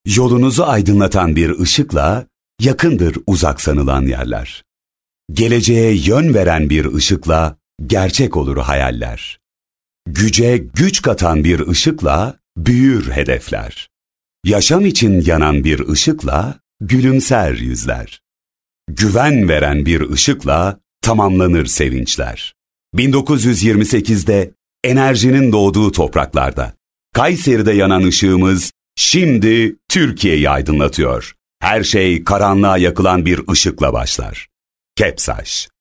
Yolunuzu aydınlatan bir ışıkla yakındır uzak sanılan yerler. Geleceğe yön veren bir ışıkla gerçek olur hayaller. Güce güç katan bir ışıkla büyür hedefler. Yaşam için yanan bir ışıkla gülümser yüzler. Güven veren bir ışıkla tamamlanır sevinçler. 1928'de enerjinin doğduğu topraklarda, Kayseri'de yanan ışığımız şimdi Türkiye'yi aydınlatıyor. Her şey karanlığa yakılan bir ışıkla başlar. Kepsaş.